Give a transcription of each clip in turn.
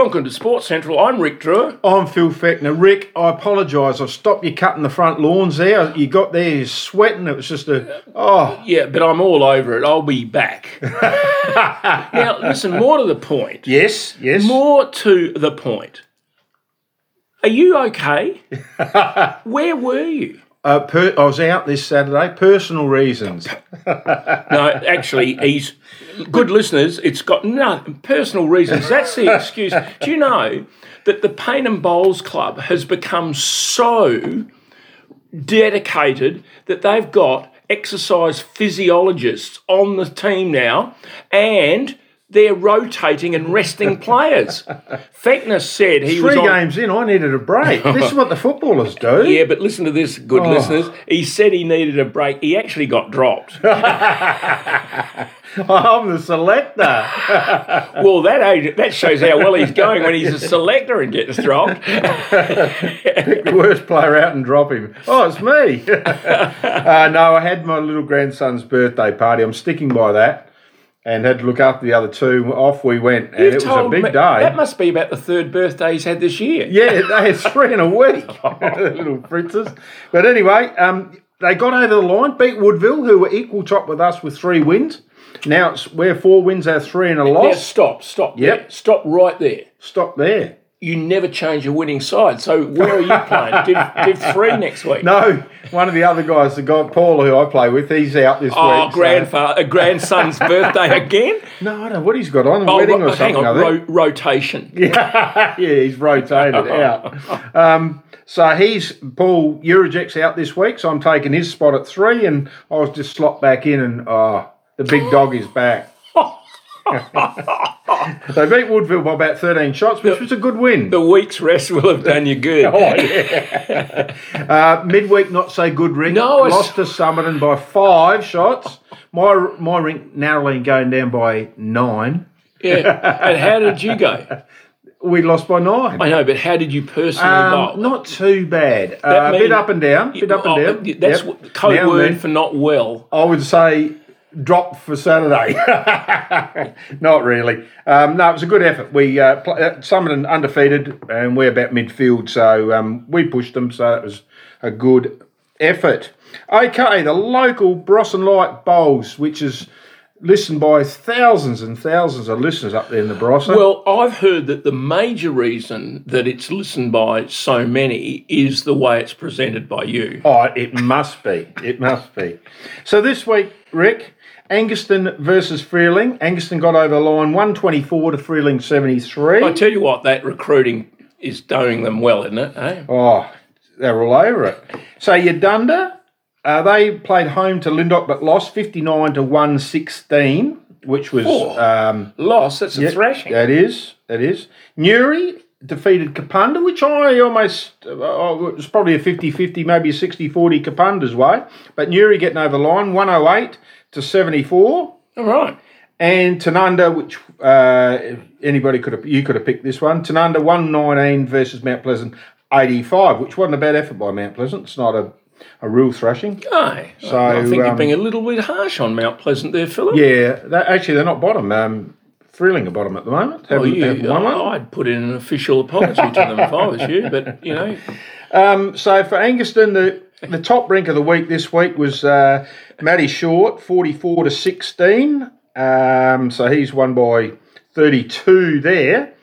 Welcome to Sports Central. I'm Rick Drewer. I'm Phil Fechner. Rick, I apologise. I've stopped you cutting the front lawns there. You got there, you're sweating. It was just Yeah, but I'm all over it. I'll be back. Now, listen, more to the point. Yes. More to the point. Are you okay? Where were you? I was out this Saturday, personal reasons. No, actually, he's... Good listeners, it's got nothing. Personal reasons. That's the excuse. Do you know that the Paint and Bowls Club has become so dedicated that they've got exercise physiologists on the team now, and they're rotating and resting players. Fechner said he was 3 games in, I needed a break. This is what the footballers do. Yeah, but listen to this, good listeners. He said he needed a break. He actually got dropped. I'm the selector. Well, that shows how well he's going when he's a selector and gets dropped. Pick the worst player out and drop him. Oh, it's me. No, I had my little grandson's birthday party. I'm sticking by that. And had to look after the other 2. Off we went, and it was a big day. That must be about the 3rd birthday he's had this year. Yeah, they had 3 in a week, little fritzes. But anyway, they got over the line, beat Woodville, who were equal top with us with 3 wins. Now we're 4 wins, our 3 and a loss. Now stop Yep. there. Stop right there. Stop there. You never change a winning side. So where are you playing? Div 3 next week? No, one of the other guys, the guy Paul, who I play with, he's out this week. Oh, grandson's birthday again? No, I don't know what he's got on, a wedding or something. Hang on, rotation. Yeah, he's rotated out. So Paul Urajek's out this week, so I'm taking his spot at 3, and I was just slopped back in, and the big dog is back. They beat Woodville by about 13 shots, which was a good win. The week's rest will have done you good. Oh, yeah. Midweek, not so good, Rick. No, lost to Summerton by 5 shots. My rink narrowly going down by 9. Yeah. And how did you go? We lost by 9. I know, but how did you personally bowl? Not too bad. A bit up and down. That's code word for not well. I would say dropped for Saturday. Not really. No, it was a good effort. We Summerton undefeated, and we're about midfield, so we pushed them, so it was a good effort. Okay, the local Brosson Light Bowls, which is listened by thousands and thousands of listeners up there in the Brosson. Well, I've heard that the major reason that it's listened by so many is the way it's presented by you. Oh, it must be. It must be. So this week, Rick, Angaston versus Freeling. Angaston got over the line 124 to Freeling 73. I tell you what, that recruiting is doing them well, isn't it? Eh? Oh, they're all over it. So Yadunda, they played home to Lindop but lost 59 to 116, which was... loss, that's a thrashing. That is. Newry defeated Kapunda, which I almost... it was probably a 50-50, maybe a 60-40 Kapunda's way. But Newry getting over the line, 108 to 74. All right. And Tanunda, which you could have picked this one. Tanunda 119 versus Mount Pleasant 85, which wasn't a bad effort by Mount Pleasant. It's not a real thrashing. No. So I think you're being a little bit harsh on Mount Pleasant there, Philip. Yeah, they're not bottom. Freeling are bottom at the moment. I'd put in an official apology to them if I was you, but, you know. So for Angaston, the top rank of the week this week was Matty Short, 44 to 16. So he's won by 32 there.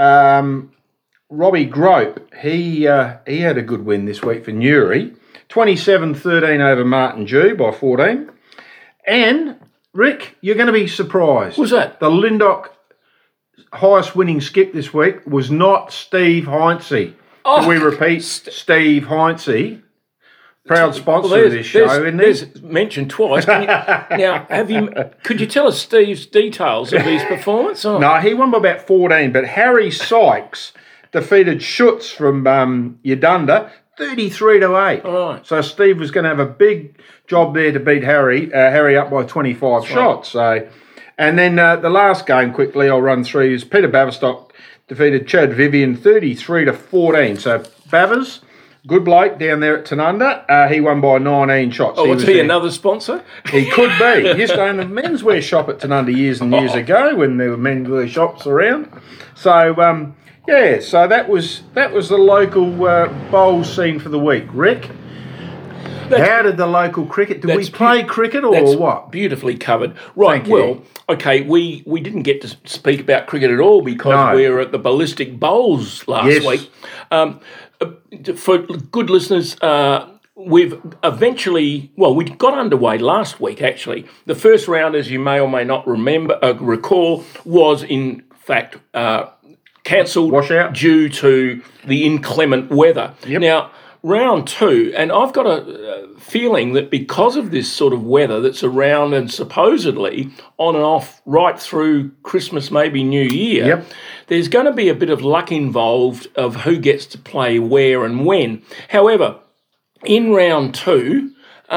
Robbie Grope, he had a good win this week for Newry. 27-13 over Martin Jew by 14. And, Rick, you're going to be surprised. What's that? The Lindop highest winning skip this week was not Steve Heinze. Oh, we repeat, Steve Heinze. Proud sponsor of this show, isn't he? There's mentioned twice. Could you tell us Steve's details of his performance? Oh. No, he won by about 14, but Harry Sykes defeated Schutz from Yadunda 33 to 8. All right. So Steve was going to have a big job there to beat Harry up by 25 shots. Right. So, and then the last game quickly I'll run through is Peter Baverstock defeated Chad Vivian 33 to 14. So Bavers, good bloke down there at Tanunda. He won by 19 shots. Oh, was he another sponsor? He could be. He used to own a menswear shop at Tanunda years and years ago when there were menswear shops around. So Yeah, so that was the local bowls scene for the week. Rick, how did the local cricket? Did we play cricket or what? Beautifully covered. Right. Thank you. Okay. We didn't get to speak about cricket at all because we were at the Ballistic Bowls last week. For good listeners, we've eventually, we got underway last week, actually. The first round, as you may or may not recall, was in fact cancelled due to the inclement weather. Yep. Now, round two, and I've got a feeling that because of this sort of weather that's around and supposedly on and off right through Christmas, maybe New Year, there's going to be a bit of luck involved of who gets to play where and when. However, in round two,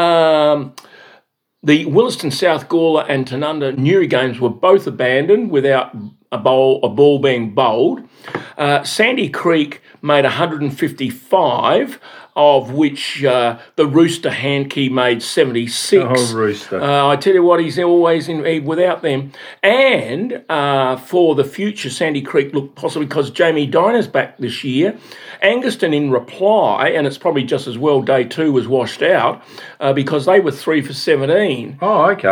the Williston South Gawler and Tanunda Newry games were both abandoned without a ball being bowled. Sandy Creek made 155, of which the Rooster Handkey made 76. Oh, Rooster. I tell you what, he's always in without them. And for the future, Sandy Creek looked possibly because Jamie Diner's back this year. Angaston in reply, and it's probably just as well day two was washed out because they were 3 for 17. Oh, okay.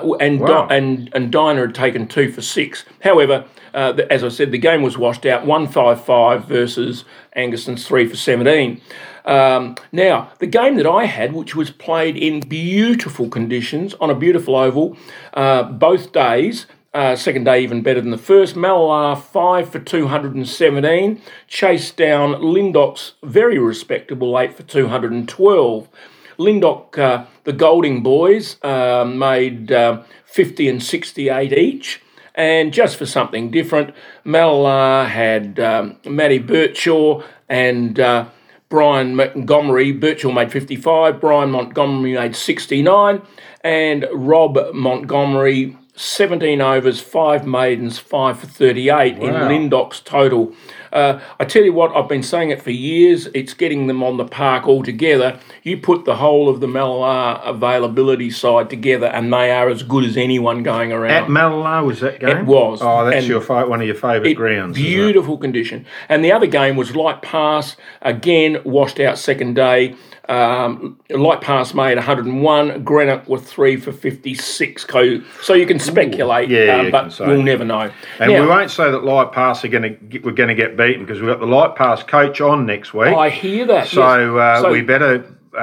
And Diner had taken 2 for 6. However, as I said, the game was washed out 155 versus Angaston's 3 for 17. Now, the game that I had, which was played in beautiful conditions on a beautiful oval, both days, second day even better than the first, Mallala 5 for 217, chased down Lindoc's very respectable 8 for 212. Lindoc, the Golding boys, made 50 and 68 each. And just for something different, Mallala had Matty Birchaw and Brian Montgomery. Birchaw made 55, Brian Montgomery made 69, and Rob Montgomery, 17 overs, 5 maidens, 5 for 38 in Lindoc's total. I tell you what, I've been saying it for years, it's getting them on the park altogether. You put the whole of the Mallala availability side together and they are as good as anyone going around. At Mallala was that game? It was. Oh, that's one of your favourite grounds. Beautiful condition. And the other game was Light Pass, again, washed out second day. Light Pass made 101, Greenock were 3 for 56. So you can speculate, but we'll never know. And now, we won't say that Light Pass we're going to get beaten because we've got the Light Pass coach on next week. I hear that. So we better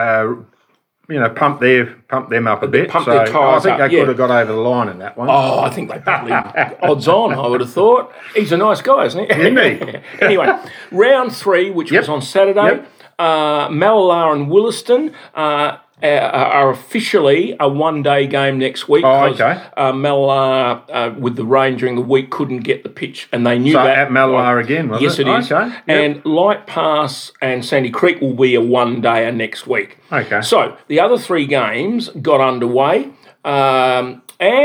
pump them up a bit. Pump their tyres I think they could have got over the line in that one. Oh, I think they probably odds on, I would have thought. He's a nice guy, isn't he? Isn't he? Anyway, round 3, which was on Saturday, Mallala and Williston are officially a one-day game next week. Oh, okay. Mallala, with the rain during the week, couldn't get the pitch, and they knew that. So at Mallala again, was it? Yes, it is. Okay. Yep. And Light Pass and Sandy Creek will be a one-dayer next week. Okay. So the other 3 games got underway, and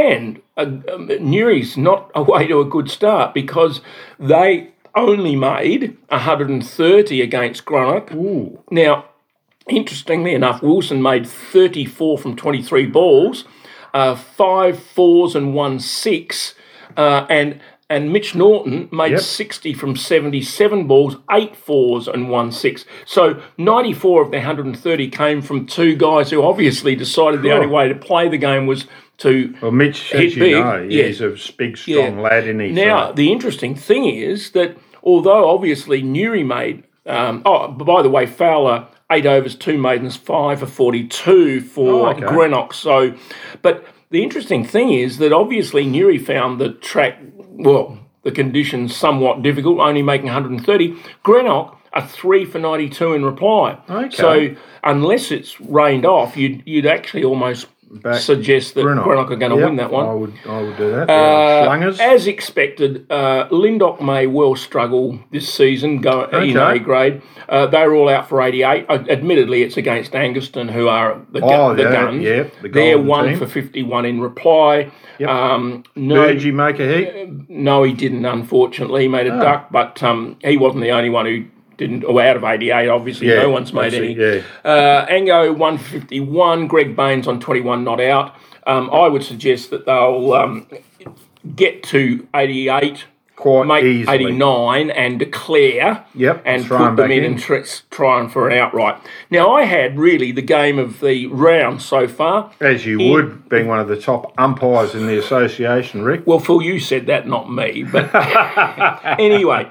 Newry's not away to a good start because they only made 130 against Greenock. Ooh. Now, interestingly enough, Wilson made 34 from 23 balls, 5 fours and 1 6, and Mitch Norton made 60 from 77 balls, 8 fours and 1 6. So 94 of their 130 came from 2 guys who obviously decided the only way to play the game was to Mitch, hit as big. You know, he's a big, strong lad, isn't he? Now, the interesting thing is that although obviously Newry made, by the way, Fowler 8 overs, 2 maidens, 5 for 42 for Greenock. So, but the interesting thing is that obviously Newry found the track, the conditions somewhat difficult, only making 130. Greenock are 3 for 92 in reply. Okay. So unless it's rained off, you'd actually almost suggest that Greenock are going to win that one. I would do that. Slungers. As expected, Lindoc may well struggle this season in A grade. They're all out for 88. Admittedly, it's against Angaston, who are the Guns. Yeah, they're 1 for 51 in reply. Yep. Burgee make a heat? No, he didn't, unfortunately. He made a duck, but he wasn't the only one who didn't, out of 88, obviously no one's made any. Ango 1 for 51, Greg Baines on 21 not out. I would suggest that they'll get to 88 quite make easily. 89 and declare Yep, and throw put 'em them back in in. and try for an outright. Now, I had really the game of the round so far. As you would, being one of the top umpires in the association, Rick. Well, Phil, you said that, not me. But anyway,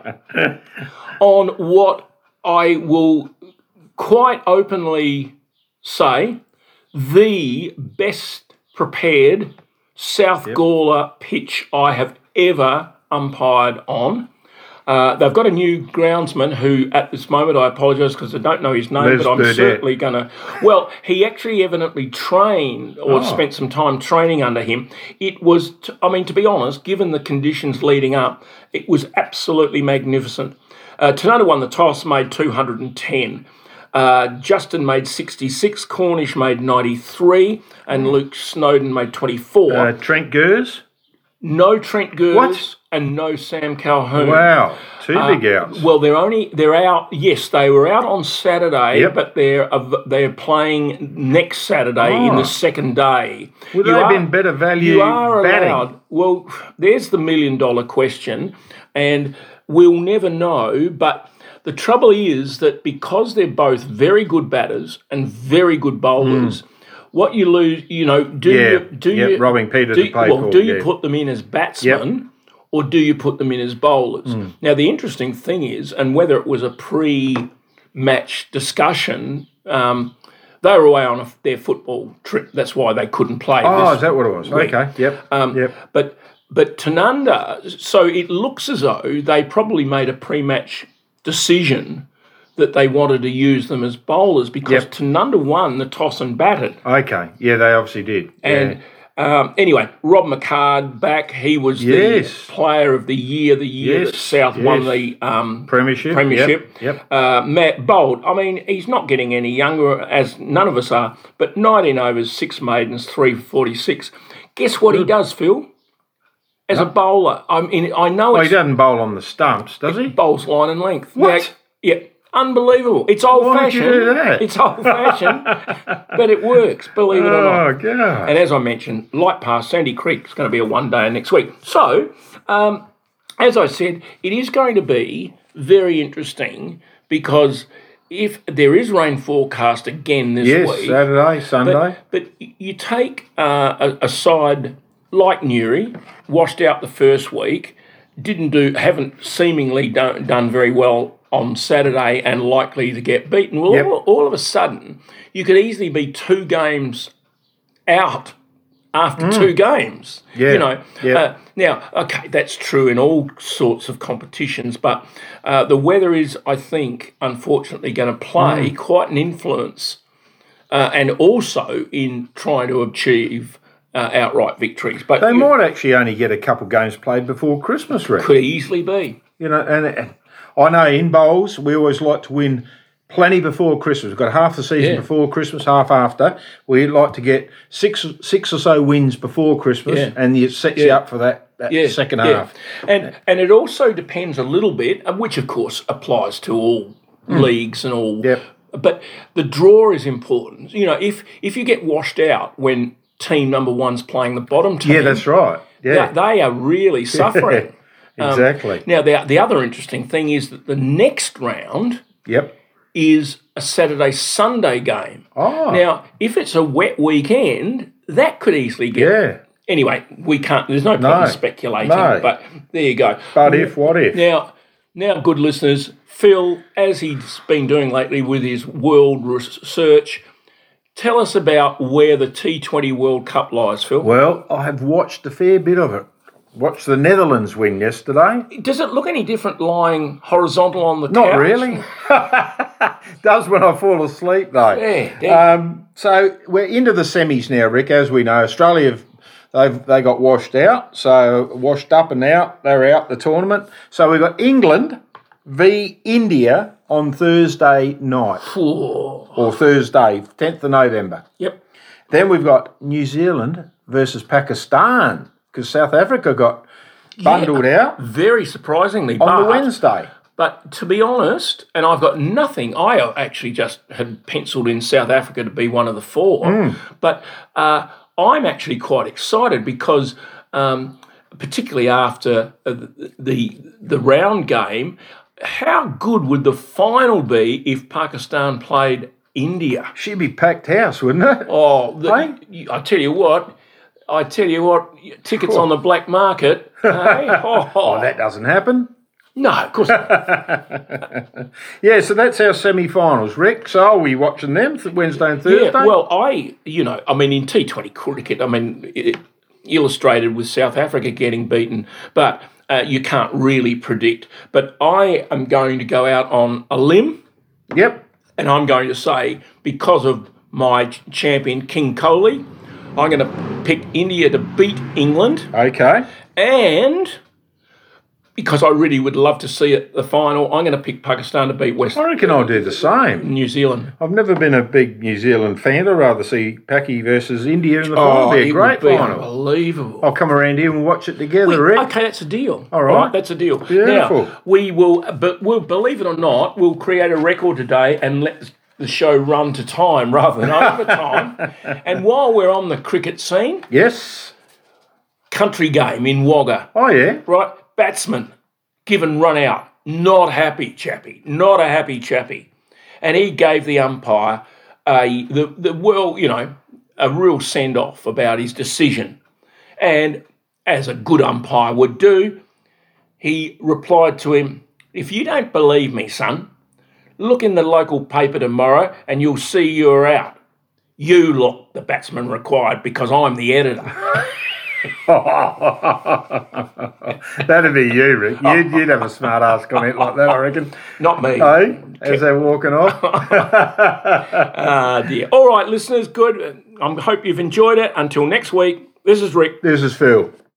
on what I will quite openly say, the best prepared South Gawler pitch I have ever umpired on. They've got a new groundsman who, at this moment, I apologise because I don't know his name, Les but I'm Burdett. certainly going to... Well, he actually evidently trained or spent some time training under him. It was, to be honest, given the conditions leading up, it was absolutely magnificent. Tanunda won the toss, made 210. Justin made 66, Cornish made 93, and Luke Snowden made 24. Trent Gers? No Trent Gers What? and no Sam Calhoun. Wow, two big outs. Well, they're out. Yes, they were out on Saturday, Yep. but they're playing next Saturday in the second day. Would they have been better value You are batting? allowed. Well, there's the $1 million question, and we'll never know. But the trouble is that because they're both very good batters and very good bowlers. What you lose, robbing Peter to pay Paul. Do you put them in as batsmen or do you put them in as bowlers? Now, the interesting thing is, and whether it was a pre-match discussion, they were away on their football trip. That's why they couldn't play. Oh, is that what it was? week. Okay, yep. But Tanunda, so it looks as though they probably made a pre-match decision that they wanted to use them as bowlers because Tanunda won the toss and batted. Okay, yeah, they obviously did. And anyway, Rob McCard back. He was the player of the year that South won the premiership. Yep. Matt Bold, he's not getting any younger, as none of us are, but 19 overs, 6 maidens, 346. Guess what he does, Phil? As a bowler. I know he doesn't bowl on the stumps, does he? Bowls line and length. What? Yeah. Unbelievable. It's old-fashioned. Why did you do that? It's old-fashioned, but it works, believe it or not. Oh, God. And as I mentioned, light past Sandy Creek is going to be a one-day next week. So, as I said, it is going to be very interesting because if there is rain forecast again this week. Yes, Saturday, Sunday. But you take a side like Newry, washed out the first week, haven't seemingly done very well on Saturday and likely to get beaten. Well, all of a sudden, you could easily be 2 games out after 2 games. Yeah. Now, okay, that's true in all sorts of competitions, but the weather is, I think, unfortunately going to play quite an influence and also in trying to achieve outright victories. But they might actually only get a couple games played before Christmas, Rick. Could easily be. And I know in bowls, we always like to win plenty before Christmas. We've got half the season before Christmas, half after. We like to get six or so wins before Christmas, and it sets you up for that second half. And it also depends a little bit, which of course applies to all leagues and all. Yep. But the draw is important. If you get washed out when team number 1's playing the bottom team. Yeah, that's right. Yeah. They are really suffering. Exactly. Now, the other interesting thing is that the next round is a Saturday-Sunday game. Oh. Now, if it's a wet weekend, that could easily get... Yeah. Anyway, we can't... There's no point in speculating, but there you go. But what if? Now, good listeners, Phil, as he's been doing lately with his world research, tell us about where the T20 World Cup lies, Phil. Well, I have watched a fair bit of it. Watched the Netherlands win yesterday. Does it look any different lying horizontal on the couch? Not really. Does when I fall asleep, though. Yeah. So we're into the semis now, Rick. As we know, Australia they got washed out. So washed up and out. They're out the tournament. So we've got England v India on Thursday night. Or Thursday, 10th of November. Yep. Then we've got New Zealand versus Pakistan, because South Africa got bundled out. Very surprisingly. On the Wednesday. But to be honest, and I've got nothing, I actually just had penciled in South Africa to be one of the 4. But I'm actually quite excited because particularly after the round game, how good would the final be if Pakistan played India? She'd be packed house, wouldn't it? Oh, I tell you what, tickets on the black market. Hey? Oh, that doesn't happen. No, of course not. Yeah, so that's our semi-finals, Rick. So are we watching them Wednesday and Thursday? Yeah, well, in T20 cricket, illustrated with South Africa getting beaten, but you can't really predict. But I am going to go out on a limb. Yep. And I'm going to say, because of my champion, King Kohli, I'm going to pick India to beat England. Okay. And because I really would love to see it, the final, I'm going to pick Pakistan to beat I reckon I'll do the same. New Zealand. I've never been a big New Zealand fan. I'd rather see Paki versus India in the final. It'd be a great final. Unbelievable. I'll come around here and watch it together, Rick. Okay, that's a deal. All right. That's a deal. Beautiful. Now, we'll believe it or not, we'll create a record today and let the show run to time rather than overtime. And while we're on the cricket scene, Yes. country game in Wagga. Oh, yeah. Right, batsman given run out, not a happy chappy. And he gave the umpire a real send off about his decision. And as a good umpire would do, he replied to him, "If you don't believe me, son, look in the local paper tomorrow and you'll see you're out. You look," the batsman required, "because I'm the editor." That'd be you, Rick. You'd have a smart ass comment like that, I reckon. Not me. Hey, as they're walking off. Dear. All right, listeners, good. I hope you've enjoyed it. Until next week, this is Rick. This is Phil.